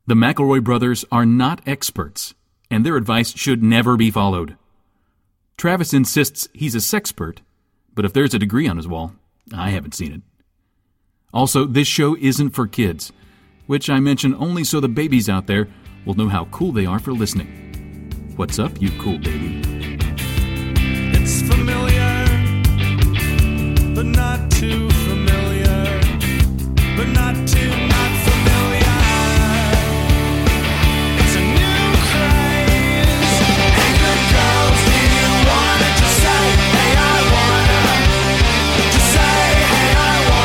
The McElroy brothers are not experts, and their advice should never be followed. Travis insists he's a sexpert, but if there's a degree on his wall, I haven't seen it. Also, this show isn't for kids, which I mention only so the babies out there will know how cool they are for listening. What's up, you cool baby? It's familiar, but not too familiar, but not too not familiar. It's a new craze. Hey, good girls, do you wanna just say, hey, I wanna? Just say, hey,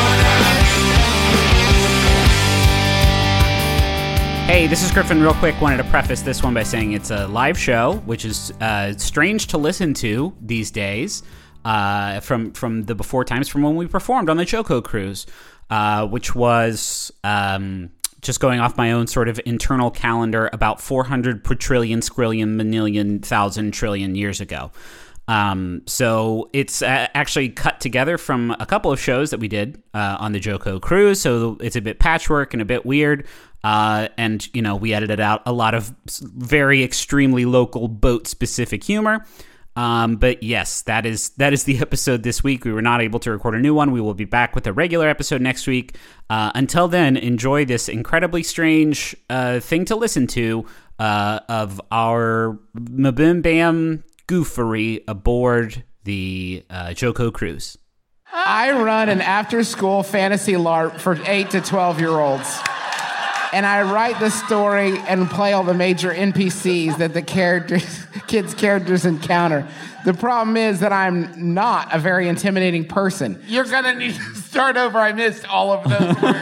I wanna. Hey, this is Griffin. Real quick, wanted to preface this one by saying it's a live show, which is strange to listen to these days. From the before times from when we performed on the Choco Cruise, which was just going off my own sort of internal calendar about 400 quadrillion, skrillion, manillion, thousand, trillion years ago. So it's actually cut together from a couple of shows that we did on the Choco Cruise, so it's a bit patchwork and a bit weird. And, you know, we edited out a lot of very extremely local boat-specific humor. But yes, that is the episode this week. We were not able to record a new one. We will be back with a regular episode next week. Until then, enjoy this incredibly strange thing to listen to of our Maboom Bam goofery aboard the Choco Cruise. I run an after-school fantasy LARP for 8 to 12-year-olds. And I write the story and play all the major NPCs that the kids' characters encounter. The problem is that I'm not a very intimidating person. You're going to need to start over. I missed all of those words.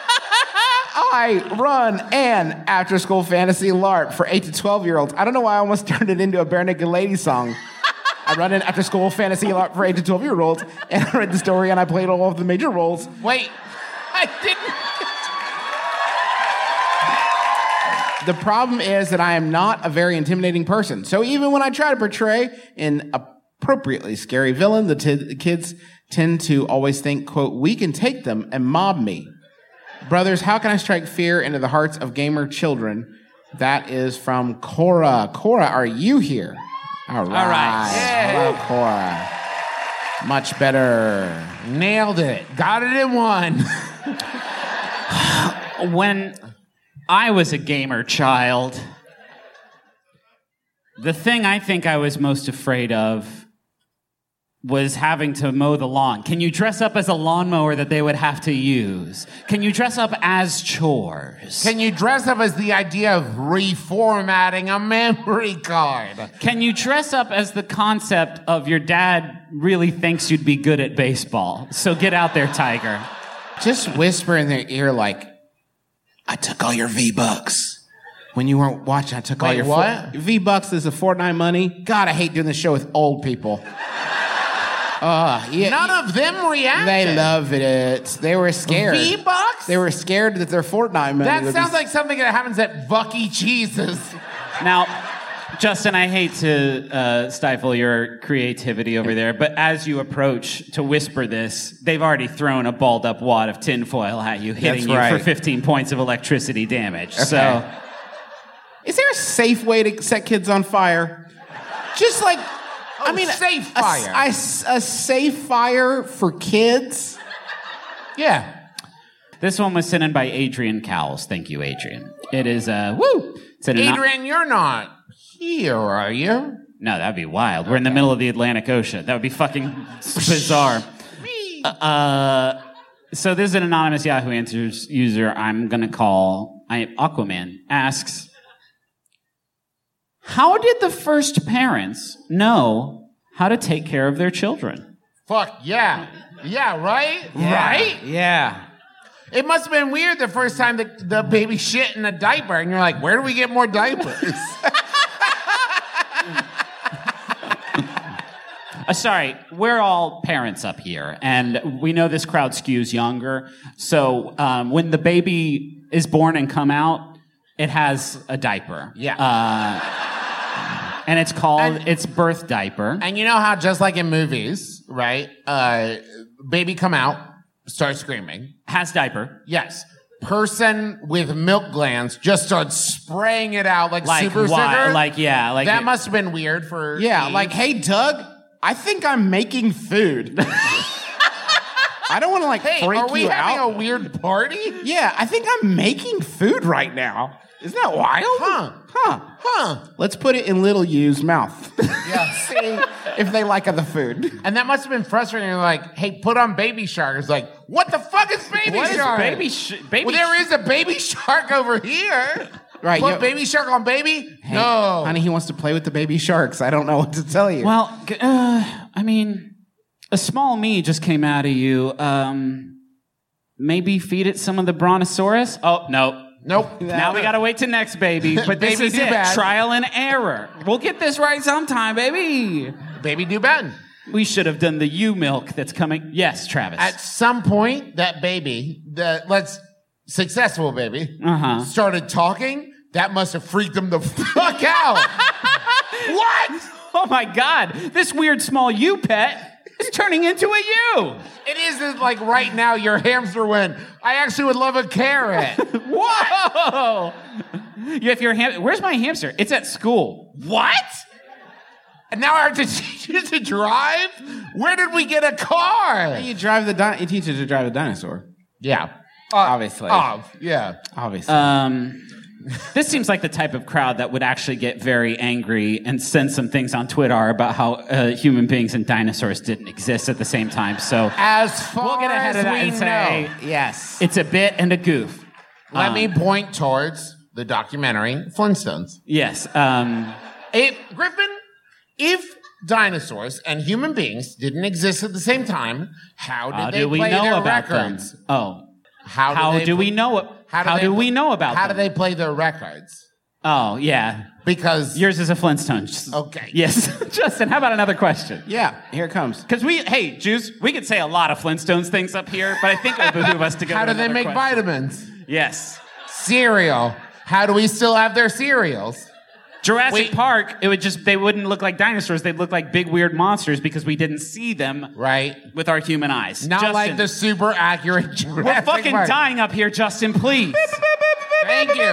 I run an after-school fantasy LARP for 8 to 12-year-olds. I don't know why I almost turned it into a Bare Naked Lady song. I run an after-school fantasy LARP for 8 to 12-year-olds, and I read the story and I played all of the major roles. Wait, I didn't... The problem is that I am not a very intimidating person. So even when I try to portray an appropriately scary villain, the kids tend to always think, quote, we can take them and mob me. Brothers, how can I strike fear into the hearts of gamer children? That is from Cora. Cora, are you here? All right. Yeah. Hello, Cora. Much better. Nailed it. Got it in one. When I was a gamer child, the thing I think I was most afraid of was having to mow the lawn. Can you dress up as a lawnmower that they would have to use? Can you dress up as chores? Can you dress up as the idea of reformatting a memory card? Can you dress up as the concept of your dad really thinks you'd be good at baseball? So get out there, Tiger. Just whisper in their ear like, I took all your V-Bucks. When you weren't watching, I took all your... what? V-Bucks is a Fortnite money. God, I hate doing this show with old people. Yeah, None of them reacted. They loved it. They were scared. V-Bucks? They were scared that their Fortnite money That would sounds be... like something that happens at Buck E. Cheese's. Now, Justin, I hate to stifle your creativity over there, but as you approach to whisper this, they've already thrown a balled-up wad of tinfoil at you, hitting That's you right. for 15 points of electricity damage. Okay. So, Is there a safe way to set kids on fire? Just like... I mean, safe fire. A safe fire for kids? Yeah. this one was sent in by Adrian Cowles. Thank you, Adrian. It is, It's Adrian, you're not here, are you? No, that'd be wild. We're in the middle of the Atlantic Ocean. That would be fucking bizarre. So this is an anonymous Yahoo Answers user I'm going to call Aquaman. Asks, how did the first parents know how to take care of their children? Fuck, yeah. Yeah, right? Yeah. Right? Yeah. It must have been weird the first time the baby shit in a diaper, and you're like, where do we get more diapers? Sorry, we're all parents up here, and we know this crowd skews younger. So when the baby is born and come out, it has a diaper. Yeah. And it's called its birth diaper. And you know how just like in movies, right? Baby come out, start screaming. Has diaper. Yes. person with milk glands just starts spraying it out like super why? sugar. That must have been weird for Yeah, Eve. like, hey, Doug, I think I'm making food. I don't want to, hey, freak are we you having out. a weird party? Yeah, I think I'm making food right now. Isn't that wild? Huh. Let's put it in little U's mouth. Yeah. See if they like the food. And that must have been frustrating. You're like, hey, put on Baby Shark. It's like, what the fuck is Baby What is Shark? Baby Well, there is a Baby Shark over here. Right, Put yo- Baby Shark on Baby? Hey, no. honey, he wants to play with the baby sharks. I don't know what to tell you. Well, I mean, a small me just came out of you. Maybe feed it some of the brontosaurus? Oh, no. Nope. Now we gotta wait till next, baby. But this Baby is do it. bad. Trial and error. We'll get this right sometime, baby. Baby do bad. We should have done the U milk that's coming. Yes, Travis. At some point, that baby, successful baby, started talking. That must have freaked him the fuck out. What? Oh my God! This weird small U pet is turning into a U. It is like right now your hamster went, I actually would love a carrot. Whoa! If your where's my hamster? It's at school. What? And now I have to teach you to drive? Where did we get a car? you teach it to drive a dinosaur. Yeah. Obviously. Yeah. Obviously. This seems like the type of crowd that would actually get very angry and send some things on Twitter about how human beings and dinosaurs didn't exist at the same time. So As far we'll get ahead as of that we and say know, yes. it's a bit and a goof. let me point towards the documentary Flintstones. Yes. Griffin, if dinosaurs and human beings didn't exist at the same time, how How did they do we play know their about records? them? Oh. How do we know it? How do we know about How them? do they play their records? Oh, yeah. Because Yours is a Flintstone. Okay. Yes. Justin, how about another question? Yeah, here it comes. Because hey, Juice, we could say a lot of Flintstones things up here, but I think it would behoove us to go how to do they another make question. vitamins? Yes. Cereal. How do we still have their cereals? Jurassic Wait. Park, they wouldn't look like dinosaurs. They'd look like big, weird monsters because we didn't see them Right. with our human eyes. Not Justin, like the super accurate Jurassic we're fucking Park. dying up here, Justin, please. Thank you.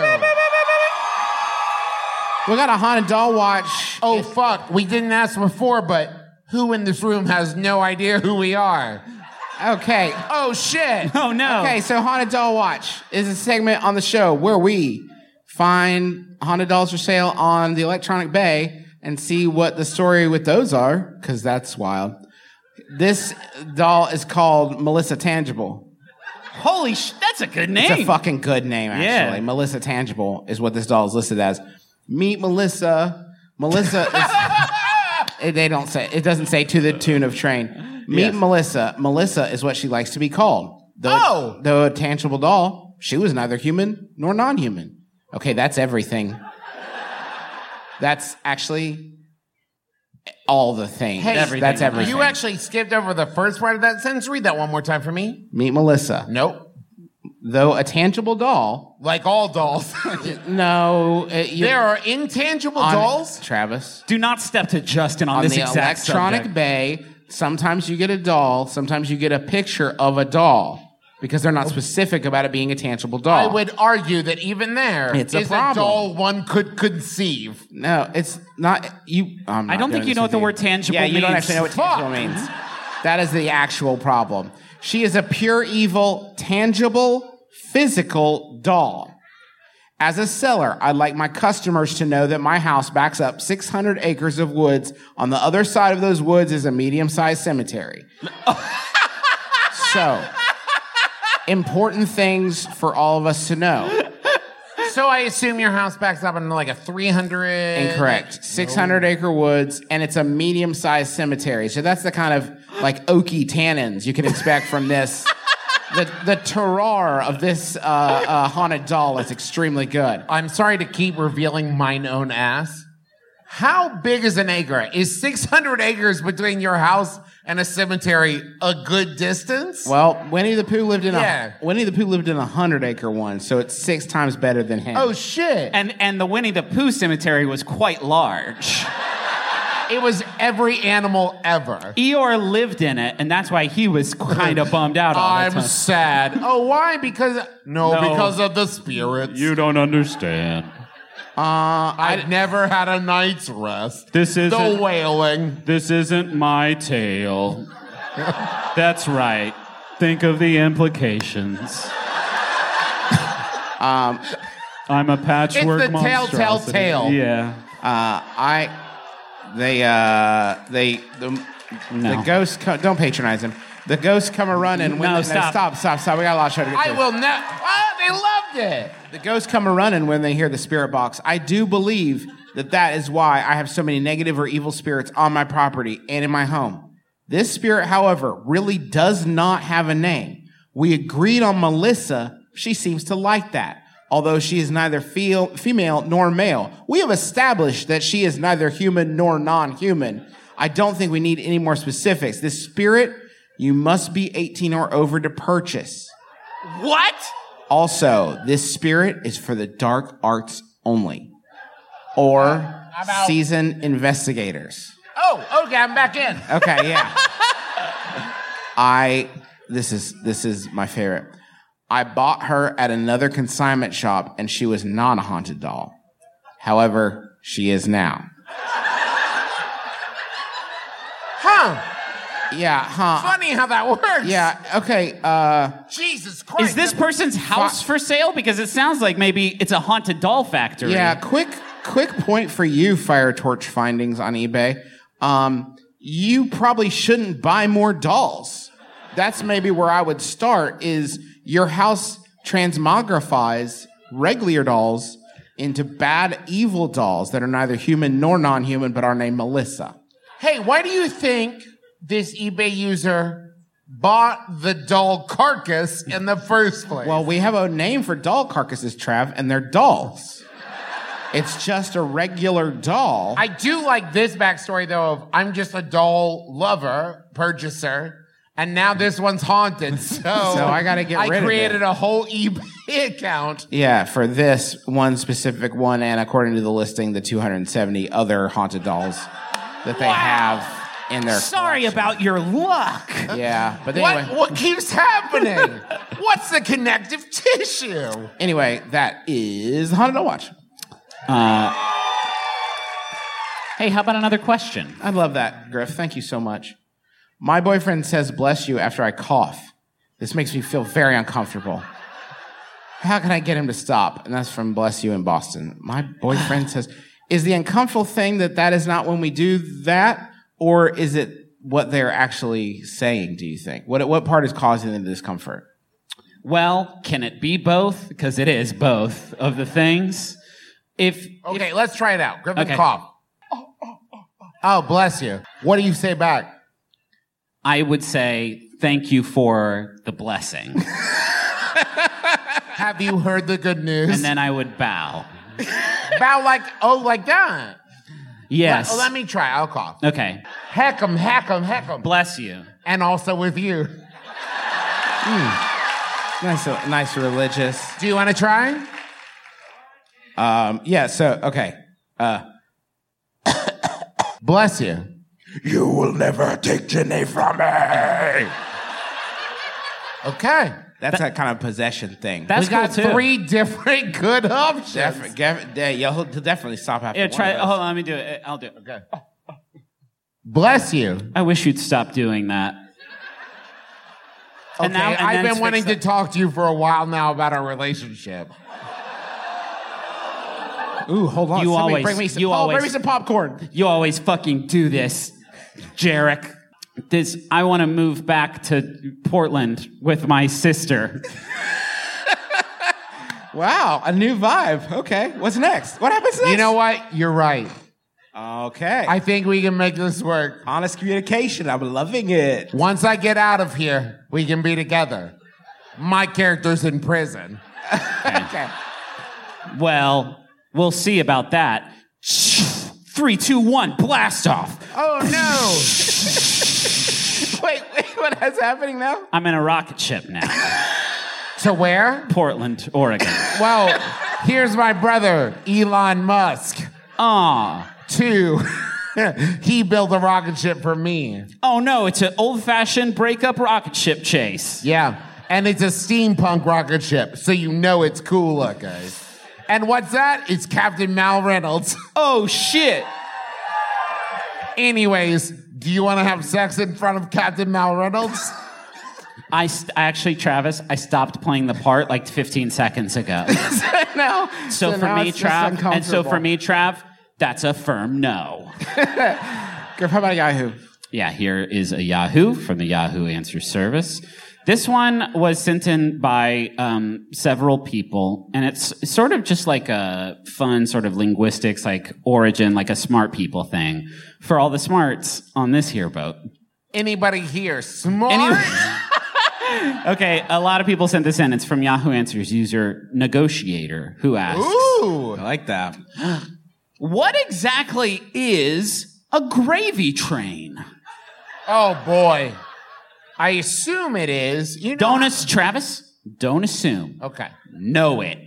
We got a haunted doll watch. Oh, fuck. We didn't ask before, but who in this room has no idea who we are? Okay. Oh, shit. Oh, no. Okay, so Haunted Doll Watch is a segment on the show where we find haunted dolls for sale on the Electronic Bay and see what the story with those are, because that's wild. This doll is called Melissa Tangible. Holy that's a good name. It's a fucking good name, actually. Yeah. Melissa Tangible is what this doll is listed as. Meet Melissa. Melissa is... They don't say... It doesn't say to the tune of Train. Meet Yes. Melissa. Melissa is what she likes to be called. Though a tangible doll, she was neither human nor non-human. Okay, that's everything. That's actually all the things. Hey, That's everything. You actually skipped over the first part of that sentence. Read that one more time for me. Meet Melissa. Nope. Though a tangible doll... Like all dolls. No. There are intangible dolls? Travis. Do not step to Justin on On this the exact Electronic subject. Bay, sometimes you get a doll, sometimes you get a picture of a doll. Because they're not specific about it being a tangible doll. I would argue that even there It's a is problem. doll one could conceive. No, it's not. I'm not I don't think doing you this know what with the word tangible Yeah, you don't means. actually know what tangible means. That is the actual problem. She is a pure evil, tangible, physical doll. As a seller, I'd like my customers to know that my house backs up 600 acres of woods. On the other side of those woods is a medium-sized cemetery. So, important things for all of us to know. So I assume your house backs up into like a 300... Incorrect. 600-acre woods, and it's a medium-sized cemetery. So that's the kind of like oaky tannins you can expect from this. The terroir of this haunted doll is extremely good. I'm sorry to keep revealing mine own ass. How big is an acre? Is 600 acres between your house and a cemetery a good distance? Well, Winnie the Pooh lived in Yeah. a 100-acre one, so it's 6 times better than him. Oh, shit. And the Winnie the Pooh cemetery was quite large. It was every animal ever. Eeyore lived in it, and that's why he was kind of bummed out all the I'm time. sad. Oh, why? Because because of the spirits. You don't understand. I've never had a night's rest. This isn't The wailing. This isn't my tale. That's right. Think of the implications. I'm a patchwork It's the monstrosity. telltale tale. Yeah. The ghosts don't patronize him. The ghosts come a running. No, stop. Stop. We got a lot of show to get I through. will never. Oh, they loved it. The ghosts come a running when they hear the spirit box. I do believe that is why I have so many negative or evil spirits on my property and in my home. This spirit, however, really does not have a name. We agreed on Melissa. She seems to like that. Although she is neither female nor male. We have established that she is neither human nor non-human. I don't think we need any more specifics. This spirit, you must be 18 or over to purchase. What? Also, this spirit is for the dark arts only. Or seasoned investigators. Oh, okay, I'm back in. Okay, yeah. This is my favorite. I bought her at another consignment shop and she was not a haunted doll. However, she is now. Huh. Yeah, huh. Funny how that works. Yeah, okay, Jesus Christ. Is this person's house for sale? Because it sounds like maybe it's a haunted doll factory. yeah, quick point for you, Fire Torch Findings on eBay. You probably shouldn't buy more dolls. That's maybe where I would start, is your house transmogrifies regular dolls into bad, evil dolls that are neither human nor non-human, but are named Melissa. Hey, why do you think this eBay user bought the doll carcass in the first place? Well, we have a name for doll carcasses, Trav, and they're dolls. It's just a regular doll. I do like this backstory, though, of I'm just a doll lover, purchaser, and now this one's haunted, so I gotta get rid of it. I created a whole eBay account. Yeah, for this one specific one, and according to the listing, the 270 other haunted dolls that they have in their Sorry collection. about your luck. Yeah, but anyway. What keeps happening? What's the connective tissue? Anyway, that is the Haunted Doll Watch. Hey, how about another question? I love that, Griff. Thank you so much. My boyfriend says bless you after I cough. This makes me feel very uncomfortable. How can I get him to stop? And that's from Bless You in Boston. My boyfriend says, is the uncomfortable thing that is not when we do that? Or is it what they're actually saying, do you think? What part is causing the discomfort? Well, can it be both? Because it is both of the things. Okay, let's try it out. Griffin, Okay. cough. Oh, bless you. What do you say back? I would say thank you for the blessing. Have you heard the good news? And then I would bow. Bow like that. Yes. Let me try. I'll cough. Okay. Heck 'em, heck 'em, heck 'em. Bless you. And also with you. Nice religious. Do you want to try? Yeah, so, okay. Bless you. You will never take Jenny from me. Okay. That's a kind of possession thing. That's We got cool too. 3 different good options. He'll definitely stop after Yeah, one try. of those. Hold on, let me do it. I'll do it. Okay. Bless you. I wish you'd stop doing that. Okay, I've been wanting to talk to you for a while now about our relationship. Ooh, hold on. You Somebody always- bring me some, you Paul, always- bring me some popcorn. You always fucking do this, Jarek. I want to move back to Portland with my sister. Wow, a new vibe. Okay, what's next? What happens next? You know what? You're right. Okay. I think we can make this work. Honest communication. I'm loving it. Once I get out of here, we can be together. My character's in prison. Okay. Well, we'll see about that. 3, 2, 1, blast off. Oh no! Wait, what is happening now? I'm in a rocket ship now. To where? Portland, Oregon. Well, here's my brother, Elon Musk. Aw. To He built a rocket ship for me. Oh no, it's an old-fashioned breakup rocket ship chase. Yeah. And it's a steampunk rocket ship, so you know it's cool looking. And what's that? It's Captain Mal Reynolds. Oh shit. Anyways, do you want to have sex in front of Captain Mal Reynolds? Actually, Travis, I stopped playing the part like 15 seconds ago. No. So for now me, it's just Trav, that's a firm no. Griff, how about Yahoo? Yeah, here is a Yahoo from the Yahoo Answer Service. This one was sent in by several people, and it's sort of just like a fun sort of linguistics, like origin, like a smart people thing for all the smarts on this here boat. Anybody here smart? Okay, a lot of people sent this in. It's from Yahoo Answers user Negotiator, who asks, Ooh. I like that. what exactly is a gravy train? Oh, boy. I assume it is. You know Travis, don't assume. Okay. Know it.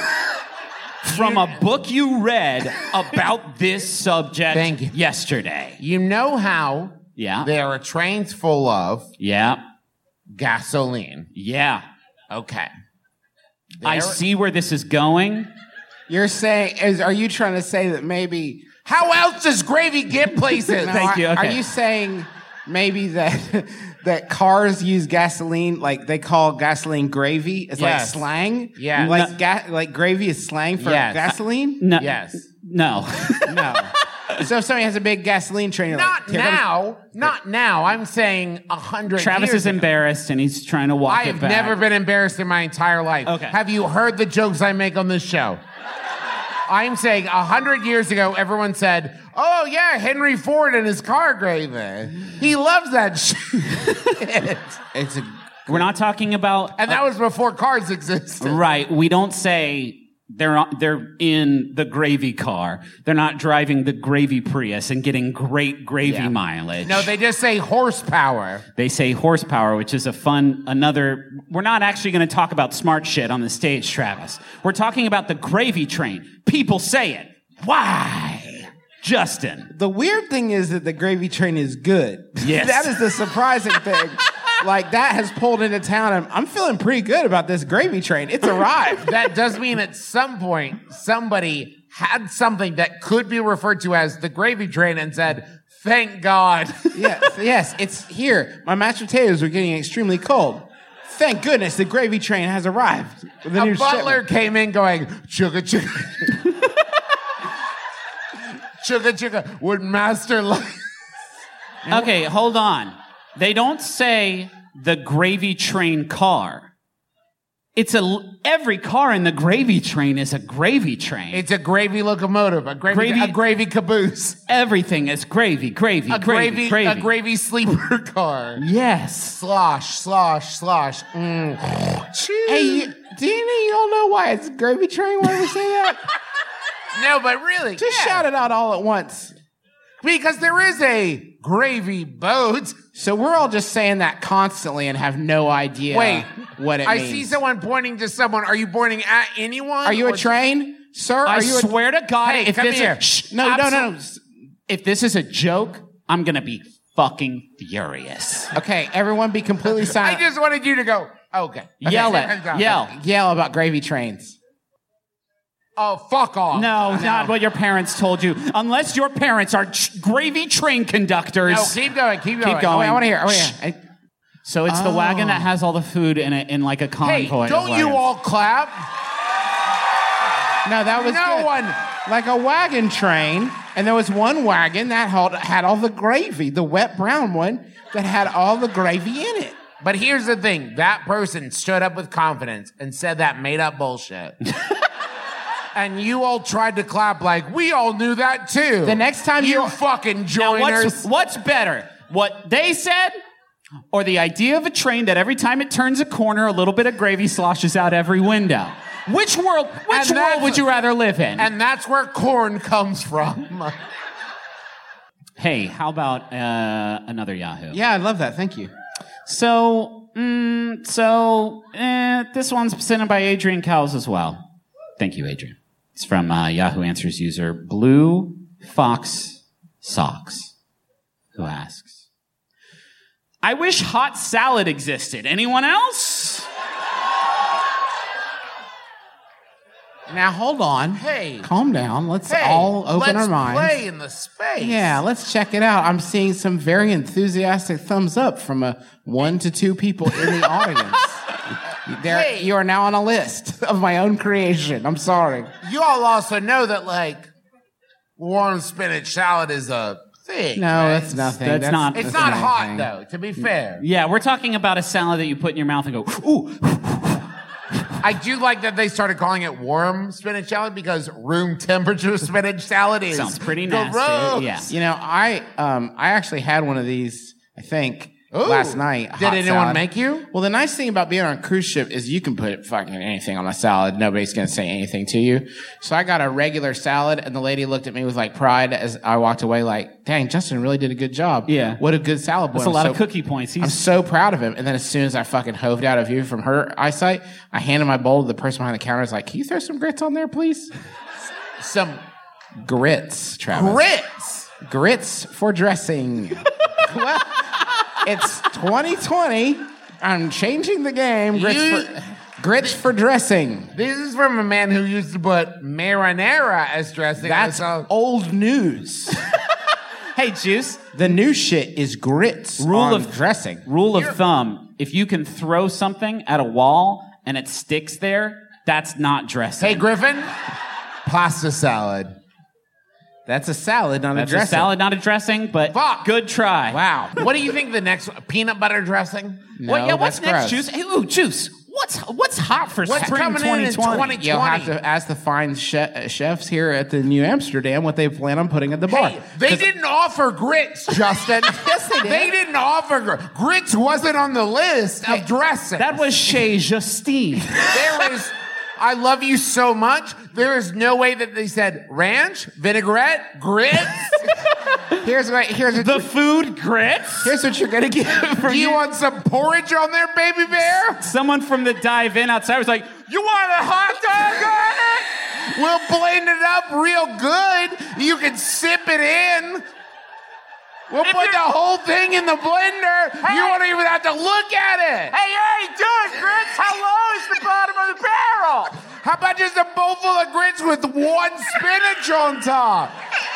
From a book you read about this subject Thank you. yesterday. You know how Yeah. there are trains full of Yeah. gasoline. Yeah. Okay. I see where this is going. You're saying, are you trying to say that maybe... How else does gravy get places? No, Thank you, okay. Are you saying maybe that that cars use gasoline, like they call gasoline gravy? It's like Yes. slang? Yes. Like gravy is slang for Yes. gasoline? No. Yes. No. No. So if somebody has a big gasoline train, you're Not like, "Here comes-" now. Not now. I'm saying 100 Travis years is ago. embarrassed and he's trying to walk I it have back. never been embarrassed in my entire life. Okay. Have you heard the jokes I make on this show? I'm saying 100 years ago, everyone said, "Oh yeah, Henry Ford and his car gravy. He loves that shit." It's a We're not talking about... And that was before cars existed. Right. We don't say they're in the gravy car. They're not driving the gravy Prius and getting great gravy mileage. No, they just say horsepower. They say horsepower, which is we're not actually going to talk about smart shit on the stage, Travis. We're talking about the gravy train. People say it. Why? Justin. The weird thing is that the gravy train is good. Yes. That is the surprising thing. Like, that has pulled into town, and I'm feeling pretty good about this gravy train. It's arrived. That does mean at some point somebody had something that could be referred to as the gravy train and said, "Thank God." Yes, it's here. My mashed potatoes are getting extremely cold. Thank goodness the gravy train has arrived. with a A new butler shipment. came in going, "Chugga chugga." Chugga chugga. Would master like... Okay, hold on. They don't say the gravy train car. Every car in the gravy train is a gravy train. It's a gravy locomotive, a gravy caboose, Everything is gravy, gravy, a gravy. gravy sleeper car. Yes. Slosh, slosh, slosh. Hey, do you all know why it's gravy train? Why do we say that? No, but really, Just yeah. shout it out all at once. Because there is a gravy boat. So we're all just saying that constantly and have no idea Wait, what it I means. see someone pointing to someone. Are you pointing at anyone? Are you a Or- train? Sir, I are you swear to God, Hey, if come this here. is shh, No. if this is a joke, I'm gonna be fucking furious. Okay, everyone be completely I silent. just wanted you to go, okay. Yell Okay. it. Yell. Yell about gravy trains. Oh, fuck off. No, not what your parents told you. Unless your parents are gravy train conductors. No, keep going, keep going. Keep going. Oh, wait, I want to hear. So it's the wagon that has all the food in it in like a Hey, convoy. of don't you wagons. all clap? No, that was No good. one. Like a wagon train, and there was one wagon that had all the gravy, the wet brown one that had all the gravy in it. But here's the thing. That person stood up with confidence and said that made up bullshit. And you all tried to clap like, we all knew that too. The next time you fucking Now, joiners. what's better? What they said or the idea of a train that every time it turns a corner, a little bit of gravy sloshes out every window? Which world would you rather live in? And that's where corn comes from. Hey, how about another Yahoo? Yeah, I love that. Thank you. So, this one's sent in by Adrian Cowles as well. Thank you, Adrian. It's from Yahoo Answers user Blue Fox Socks, who asks, I wish hot salad existed. Anyone else? now hold on. Hey. Calm down. Let's Hey, all open let's our minds. play in the space. Yeah, let's check it out. I'm seeing some very enthusiastic thumbs up from 1 to 2 people in the audience. Hey. You are now on a list of my own creation. I'm sorry. You all also know that, like, warm spinach salad is a thing. No, right? that's nothing. That's not- It's that's not hot, anything. though, to be fair. Yeah, we're talking about a salad that you put in your mouth and go, ooh. I do like that they started calling it warm spinach salad because room temperature spinach salad is Sounds pretty nasty. gross. Yeah. You know, I actually had one of these, I think, last night. Did hot anyone salad. make you? Well, the nice thing about being on a cruise ship is you can put fucking anything on a salad. Nobody's going to say anything to you. So I got a regular salad, and the lady looked at me with like pride as I walked away like, dang, Justin really did a good job. Yeah. What a good salad boy. That's a I'm lot so- of cookie points. I'm so proud of him. And then as soon as I fucking hoved out of view from her eyesight, I handed my bowl to the person behind the counter. I was like, can you throw some grits on there, please? Some Grits, Travis. grits. Grits for dressing. Well, it's 2020. I'm changing the game. Grits for dressing. This is from a man who used to put marinara as dressing. That's So- old news. Hey, Juice. The new shit is grits Rule on of dressing. Rule of thumb: if you can throw something at a wall and it sticks there, that's not dressing. Hey, Griffin, pasta salad. That's a salad, not That's a dressing. a salad, not a dressing, but Fuck. good try. Wow. What do you think the next peanut butter dressing? No, What, yeah, what's that's next, gross. Juice? Hey, ooh, Juice. What's hot for What's spring coming in 2020? You'll have to ask the fine chefs here at the New Amsterdam what they plan on putting at the bar. Hey, they didn't offer grits, Justin. Yes, they did. They didn't offer grits. Wasn't on the list of dressing. That was Chez Justine. There is. I love you so much. There is no way that they said ranch, vinaigrette, grits. Here's what The food grits? here's what you're gonna get for Do you want some porridge on there, baby bear? Someone from the dive-in outside was like, you want a hot dog on it? We'll blend it up real good. You can sip it in. We'll put the whole thing in the blender. You won't even have to look at it. Hey, dude, grits, how low is the bottom of the barrel? How about just a bowl full of grits with one spinach on top?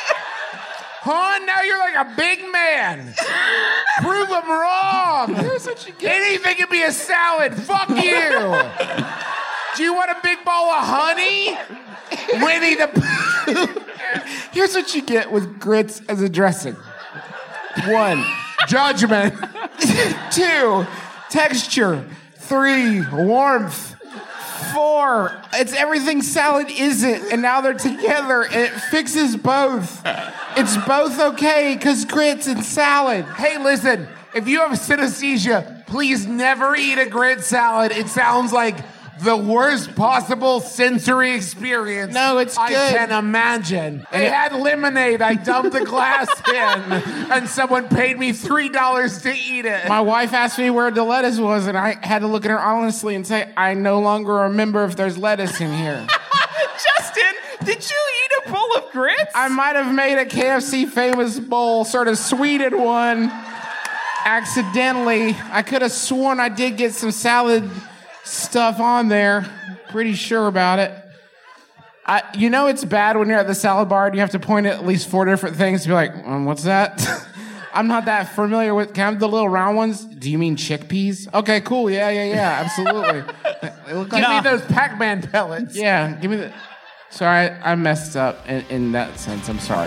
Huh? Now you're like a big man. Prove them wrong. Here's what you get. Anything can be a salad. Fuck you. Do you want a big bowl of honey? Winnie the Pooh. Here's what you get with grits as a dressing. 1, Judgment. 2, texture. 3, warmth. 4, it's everything salad isn't, and now they're together, and it fixes both. It's both okay, because grits and salad. Hey, listen, if you have synesthesia, please never eat a grit salad. It sounds like the worst possible sensory experience No, it's I good. can imagine. They had lemonade. I dumped the glass in, and someone paid me $3 to eat it. My wife asked me where the lettuce was, and I had to look at her honestly and say, I no longer remember if there's lettuce in here. Justin, did you eat a bowl of grits? I might have made a KFC famous bowl, sort of sweeted one, accidentally. I could have sworn I did get some salad stuff on there. Pretty sure about it. You know it's bad when you're at the salad bar and you have to point at least 4 different things to be like, what's that? I'm not that familiar with. Can I have the little round ones? Do you mean chickpeas? Okay, cool. Yeah, absolutely. They look like Give me those Pac-Man pellets. Yeah, give me the. Sorry, I messed up in that sense. I'm sorry.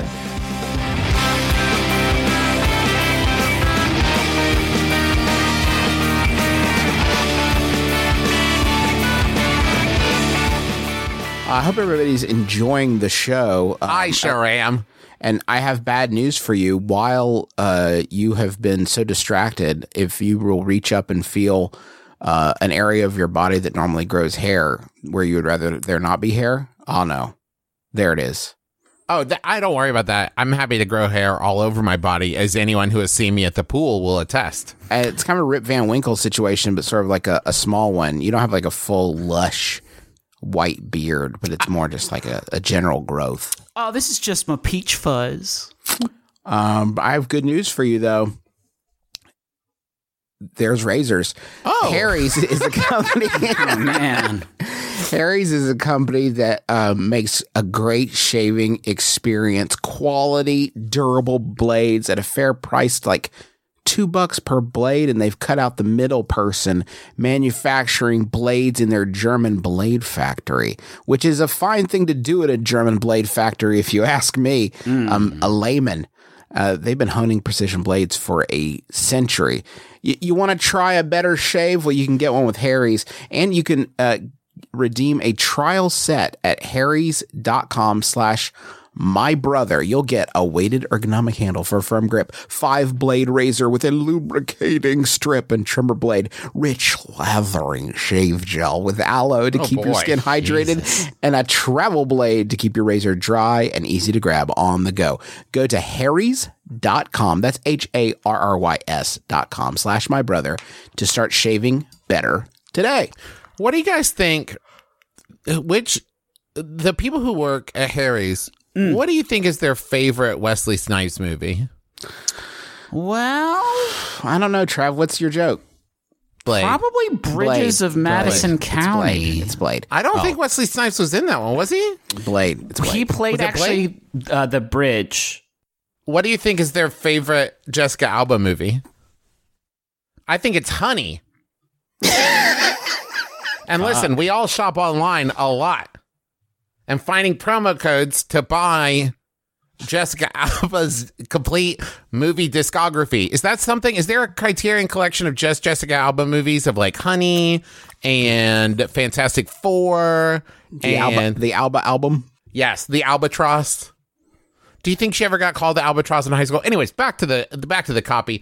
I hope everybody's enjoying the show. I sure am. And I have bad news for you. While you have been so distracted, if you will reach up and feel an area of your body that normally grows hair where you would rather there not be hair, oh no, there it is. Oh, I don't worry about that. I'm happy to grow hair all over my body, as anyone who has seen me at the pool will attest. It's kind of a Rip Van Winkle situation, but sort of like a small one. You don't have like a full, lush white beard, but it's more just like a general growth. Oh, this is just my peach fuzz. I have good news for you, though. There's razors. Oh. Harry's is a company. Oh, man. Harry's is a company that makes a great shaving experience. Quality, durable blades at a fair price, like $2 per blade, and they've cut out the middle person manufacturing blades in their German blade factory, which is a fine thing to do at a German blade factory, if you ask me, a layman. They've been honing precision blades for a century. You want to try a better shave? Well, you can get one with Harry's, and you can redeem a trial set at harrys.com/mybrother. You'll get a weighted ergonomic handle for a firm grip, 5-blade razor with a lubricating strip and trimmer blade, rich lathering shave gel with aloe to keep your skin hydrated, and a travel blade to keep your razor dry and easy to grab on the go. Go to harrys.com, that's HARRYS.com/mybrother to start shaving better today. What do you guys think? The people who work at Harry's, what do you think is their favorite Wesley Snipes movie? Well, I don't know, Trav. What's your joke? Blade. probably Bridges of Madison County. It's Blade. I don't think Wesley Snipes was in that one, was he? Blade. It's Blade. He played Was it actually the bridge. What do you think is their favorite Jessica Alba movie? I think it's Honey. And listen, we all shop online a lot. And finding promo codes to buy Jessica Alba's complete movie discography. Is that something? Is there a Criterion collection of just Jessica Alba movies of like Honey and Fantastic Four? The Alba album. Yes, the Albatross. Do you think she ever got called the Albatross in high school? Anyways, back to the copy.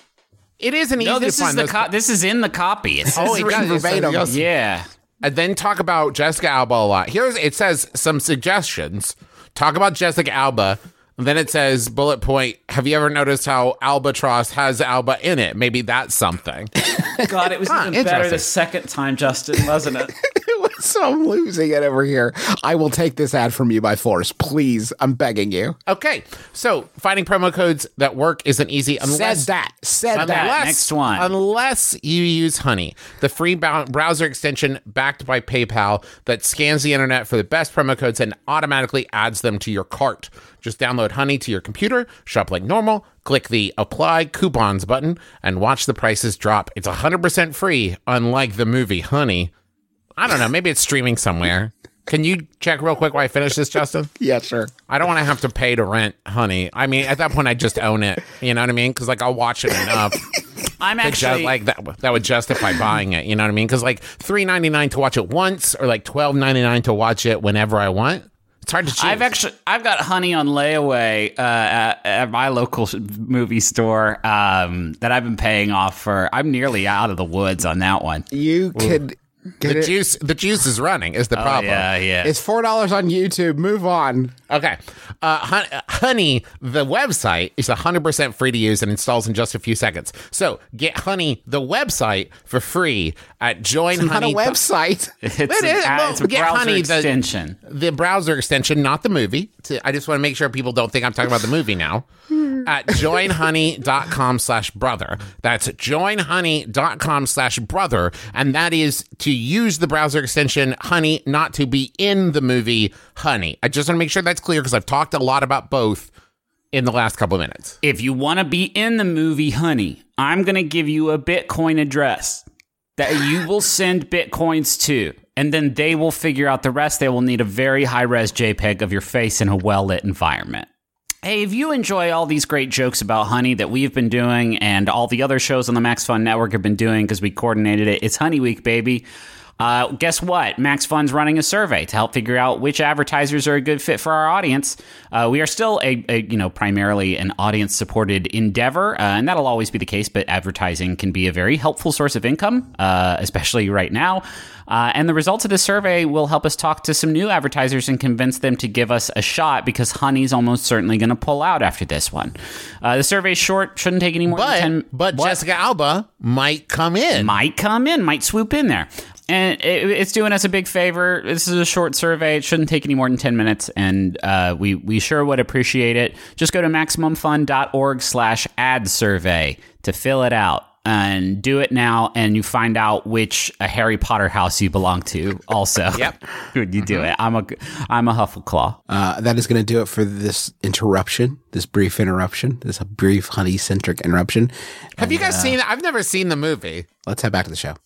It isn't easy to find those. This is in the copy. It says Oh, it does. verbatim. yeah. And then talk about Jessica Alba a lot. It says some suggestions. Talk about Jessica Alba. And then it says, bullet point, have you ever noticed how Albatross has Alba in it? Maybe that's something. God, it was even better interesting. the second time, Justin, wasn't it? So I'm losing it over here. I will take this ad from you by force. Please, I'm begging you. Okay, so finding promo codes that work isn't easy unless... Said that. Next one. Unless you use Honey, the free browser extension backed by PayPal that scans the internet for the best promo codes and automatically adds them to your cart. Just download Honey to your computer, shop like normal, click the Apply Coupons button, and watch the prices drop. It's 100% free, unlike the movie Honey. I don't know, maybe it's streaming somewhere. Can you check real quick while I finish this, Justin? Yeah, sure. I don't want to have to pay to rent Honey. I mean, at that point, I just own it. You know what I mean? Because like I'll watch it enough. I'm actually like that would justify buying it. You know what I mean? Because like $3.99 to watch it once, or like $12.99 to watch it whenever I want. It's hard to choose. I've got Honey on layaway at my local movie store that I've been paying off for. I'm nearly out of the woods on that one. You could get The juice is running is the problem. Yeah. It's $4 on YouTube. Move on. Okay. Honey, the website, is 100% free to use and installs in just a few seconds. So get Honey, the website, for free at Join Not Honey. a website. It's Well, a get browser Honey, extension. The browser extension, not the movie. I just want to make sure people don't think I'm talking about the movie now. At joinhoney.com/brother. That's joinhoney.com/brother. And that is to use the browser extension Honey, not to be in the movie Honey. I just want to make sure that's clear because I've talked a lot about both in the last couple of minutes. If you want to be in the movie Honey, I'm going to give you a Bitcoin address that you will send Bitcoins to, and then they will figure out the rest. They will need a very high-res JPEG of your face in a well-lit environment. Hey, if you enjoy all these great jokes about Honey that we've been doing and all the other shows on the Max Fun Network have been doing because we coordinated it, it's Honey Week, baby. Guess what? Max Fun's running a survey to help figure out which advertisers are a good fit for our audience. We are still primarily an audience-supported endeavor, and that'll always be the case, but advertising can be a very helpful source of income, especially right now. And the results of this survey will help us talk to some new advertisers and convince them to give us a shot because Honey's almost certainly going to pull out after this one. The survey's short, shouldn't take any more than 10 But Jessica Alba might come in. Might swoop in there. And it's doing us a big favor. This is a short survey. It shouldn't take any more than 10 minutes, and we sure would appreciate it. Just go to MaximumFun.org/ad survey to fill it out. And do it now, and you find out which Harry Potter house you belong to also. Yep. Good, you do it. I'm a Huffleclaw. That is going to do it for this interruption, this brief honey-centric interruption. Have you guys seen it? I've never seen the movie. Let's head back to the show.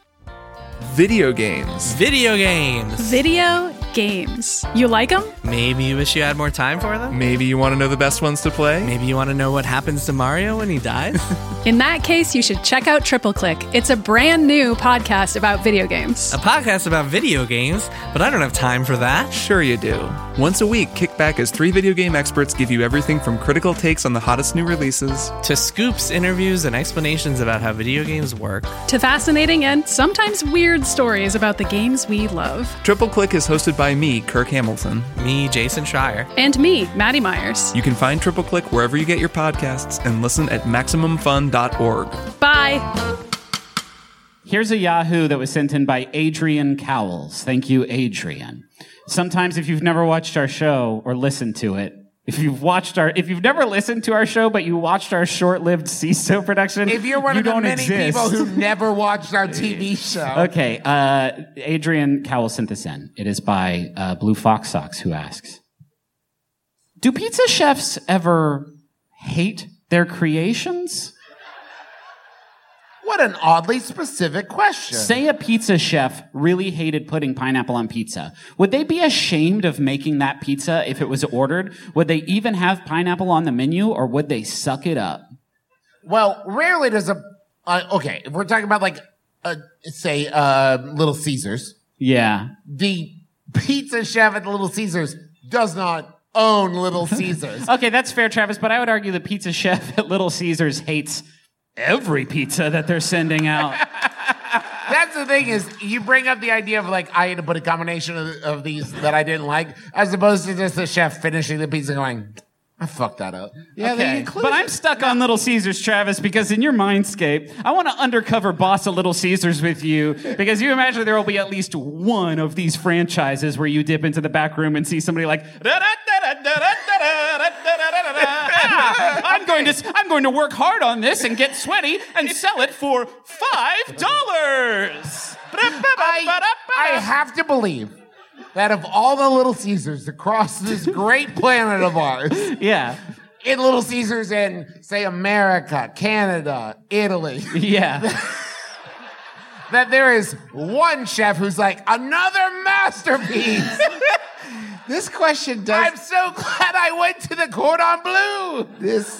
Video games. Video games. Video games. You like them? Maybe you wish you had more time for them? Maybe you want to know the best ones to play? Maybe you want to know what happens to Mario when he dies? In that case, you should check out Triple Click. It's a brand new podcast about video games. A podcast about video games? But I don't have time for that. Sure you do. Once a week, kick back as 3 video game experts give you everything from critical takes on the hottest new releases To scoops, interviews, and explanations about how video games work. To fascinating and sometimes weird stories about the games we love. Triple Click is hosted by me, Kirk Hamilton. Me, Jason Schreier. And me, Maddie Myers. You can find Triple Click wherever you get your podcasts and listen at MaximumFun.org. Bye. Here's a Yahoo that was sent in by Adrian Cowles. Thank you, Adrian. Sometimes if you've never watched our show or listened to it, if you've never listened to our show, but you watched our short-lived CISO production, If you're one of the don't many exist. people who never watched our TV show. Okay, Adrian Cowell sent this in. It is by Blue Fox Socks, who asks, do pizza chefs ever hate their creations? What an oddly specific question. Say a pizza chef really hated putting pineapple on pizza. Would they be ashamed of making that pizza if it was ordered? Would they even have pineapple on the menu, or would they suck it up? Well, rarely does okay, if we're talking about say Little Caesars, Yeah. the pizza chef at Little Caesars does not own Little Caesars. Okay, that's fair, Travis, but I would argue the pizza chef at Little Caesars hates every pizza that they're sending out. That's the thing is, you bring up the idea of I had to put a combination of these that I didn't like, as opposed to just the chef finishing the pizza going, I fucked that up. Yeah, Okay, but I'm stuck on Little Caesars, Travis, because in your mindscape, I want to undercover boss a Little Caesars with you, because you imagine there will be at least one of these franchises where you dip into the back room and see somebody I'm going to work hard on this and get sweaty and sell it for $5. I have to believe that of all the Little Caesars across this great planet of ours, Yeah. in Little Caesars in, say, America, Canada, Italy, Yeah. that there is one chef who's like, another masterpiece. This question does. I'm so glad I went to the Cordon Bleu.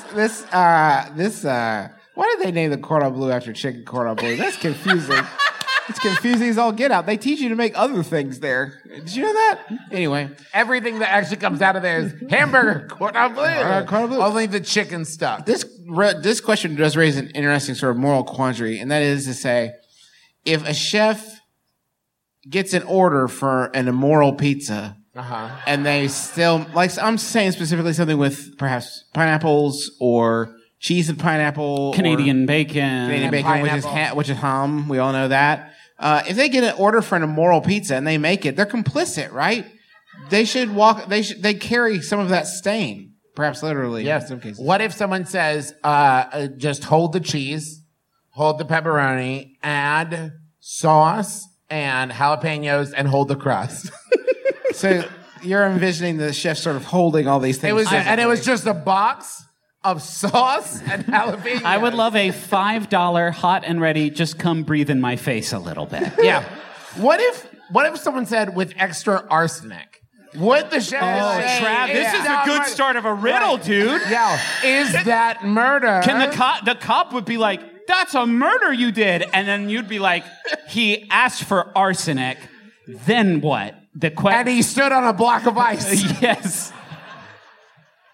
Why did they name the cordon bleu after chicken cordon bleu? That's confusing. It's confusing as all get out. They teach you to make other things there. Did you know that? Anyway, Everything that actually comes out of there is hamburger, Cordon Bleu. Cordon Bleu. Only the chicken stuff. this question does raise an interesting sort of moral quandary, and that is to say, if a chef gets an order for an immoral pizza, and they still, I'm saying specifically something with perhaps pineapples or cheese and pineapple, Canadian bacon. Canadian bacon, which is ham. We all know that. If they get an order for an immoral pizza and they make it, they're complicit, right? They should they carry some of that stain, perhaps literally. Yes. In some cases. What if someone says, just hold the cheese, hold the pepperoni, add sauce and jalapenos, and hold the crust? So you're envisioning the chef sort of holding all these things. It was just a box of sauce and jalapenos. I would love a $5 hot and ready, just come breathe in my face a little bit. Yeah. What if someone said with extra arsenic? Would the chef say, Trav, this is a good start of a riddle, dude. Yeah. Is that murder? Can the cop would be like, that's a murder you did. And then you'd be like, he asked for arsenic. Then what? And he stood on a block of ice. Yes.